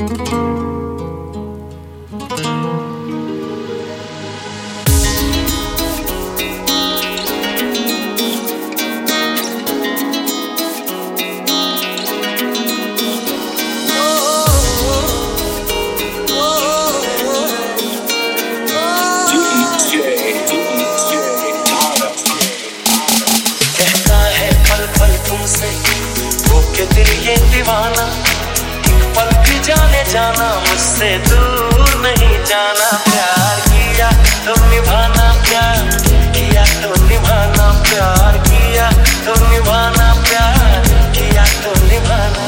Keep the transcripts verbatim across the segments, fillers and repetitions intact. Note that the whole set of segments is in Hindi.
दीवाना एक पल भी जाने जाना मुझसे दूर नहीं जाना। प्यार किया तो निभाना, प्यार किया तो निभाना, प्यार किया तो निभाना, प्यार किया तो निभाना।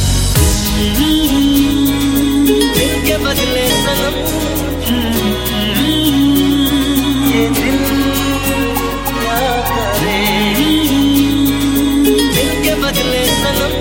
दिल के बदले सनम ये दिल क्या करे, दिल के बदले सनम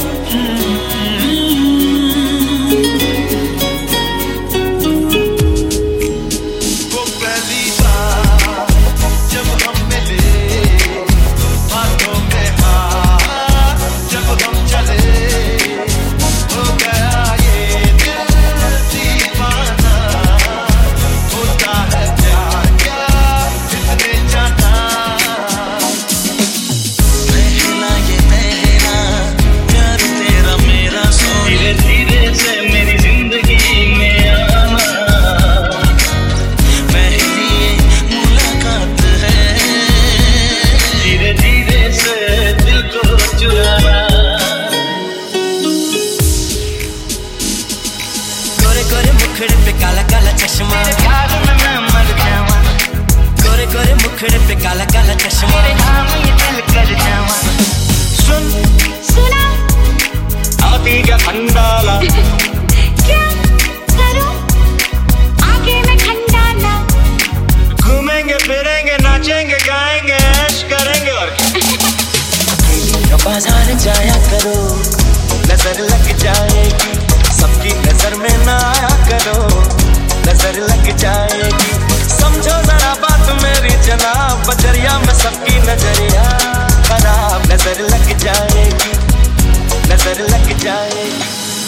पे काला काला चश्मा, प्यार में मैं मर जावा। गोरे गोरे मुखड़े पे काला काला चश्मा, तेरे नाम ये दिल कर जावा। सुन सुना आती क्या खंडाला क्या करूं आगे मैं खंडाला। घूमेंगे फिरेंगे नाचेंगे गाएंगे ऐश करेंगे और क्या। बाजार जाया करो नजर लग जाएगी, सबकी नजर में ना आया करो नजर लग जाएगी। समझो जरा बात मेरी जनाब, बजरिया में सबकी नजरिया खराब। नजर लग जाएगी, नजर लग जाएगी।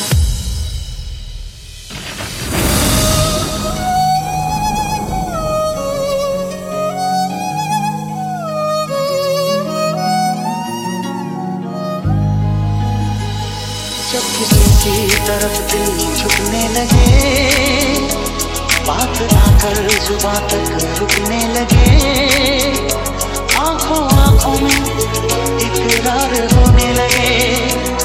जब किसी की तरफ दिल झुकने लगे, बात आकर जुबां तक रुकने लगे, आंखों आंखों में इकरार होने लगे।